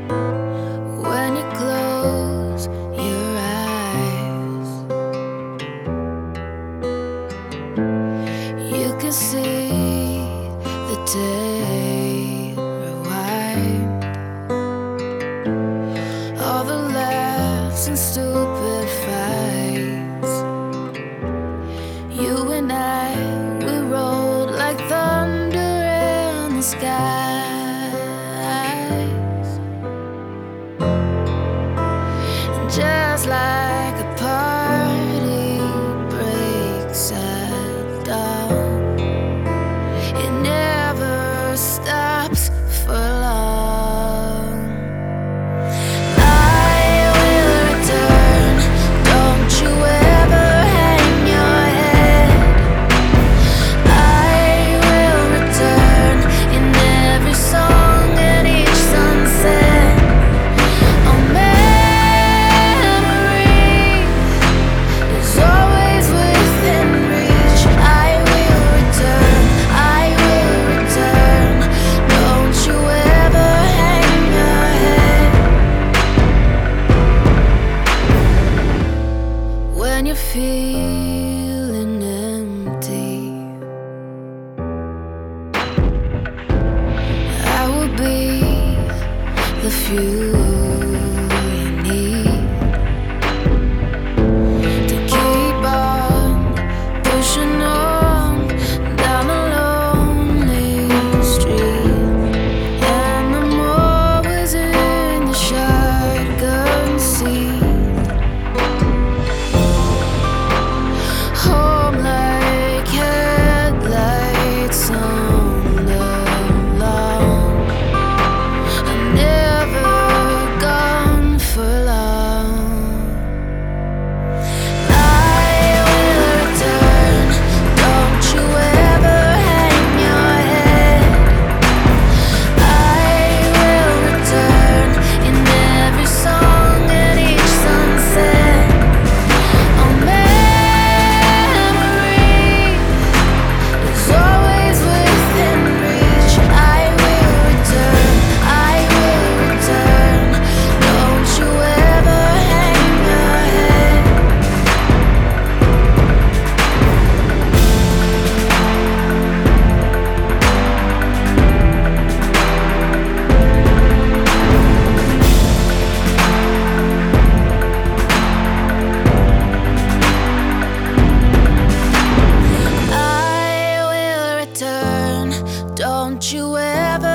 When you close your eyes, you can see the day rewind. All the laughs and stupid fights, you and I, we rode like thunder in the skies. Just like a party breaks at dawn, it never stops for long. I will return, don't you ever hang your head. I will return in every song and each sunset. Oh, always within reach. I will return, don't you ever hang your head. When you're feeling empty, I will be the fuel you need to keep on pushing on down a lonely street. And I'm always in the shotgun seat, home like headlights on the lawn. I'm never gone for long. I will return, don't you ever hang your head. I will return in every song and each sunset. Oh, memory is always within reach. I will return, don't you ever hang your head. I will return, don't you ever